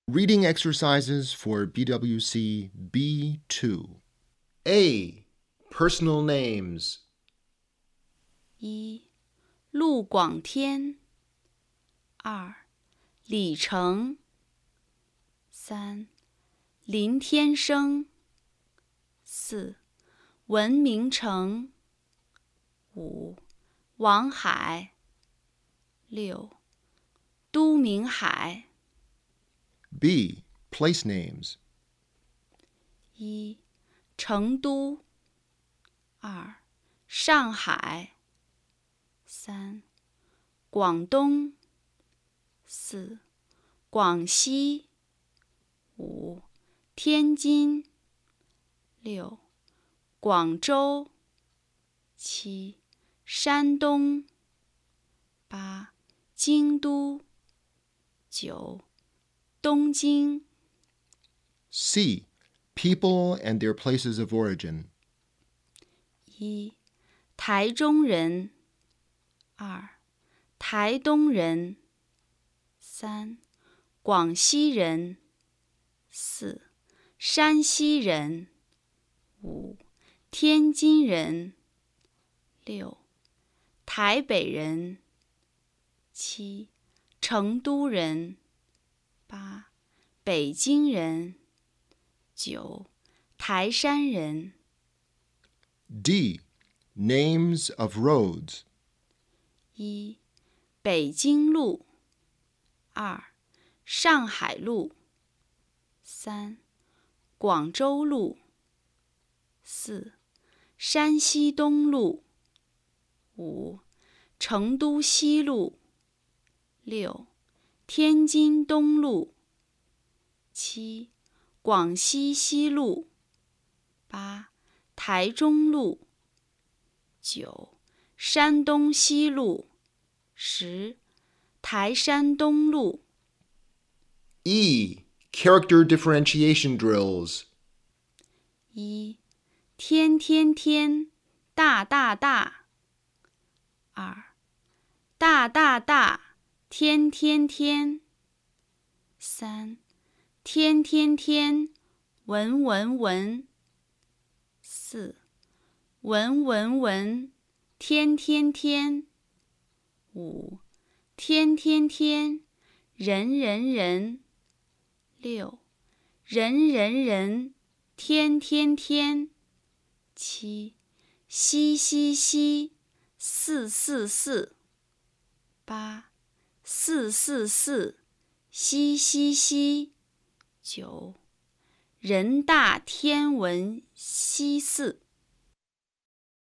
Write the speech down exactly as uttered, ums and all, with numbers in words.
Reading exercises for B W C B two. A. Personal names. 一、陆广天。二、李成。三、林天生。四、文明成。五、王海。六、都明海。 B. Place names. 一、成都。二、上海。三、广东。四、广西。五、天津。六、广州。七、山东。八、京都。九、东京。 C. People and their places of origin. 一、台中人。二、台东人。三、广西人。四、山西人。五、天津人。六、台北人。七、成都人。八、北京人。九、台山人。 D. Names of roads. 一、北京路。二、上海路。三、广州路。四、山西东路。五、成都西路。六、天津东路。七、广西西路。八、台中路。九、山东西路。十、台山东路。 E. Character differentiation drills. 一、天天天，大大大。二、大大大，天天天。三、天天天，文文文。四、文文文，天天天。五、天天天，人人人。六、人人人，天天天。七、西西西，四四四。八、四四四，西西西。九、人大天文西四。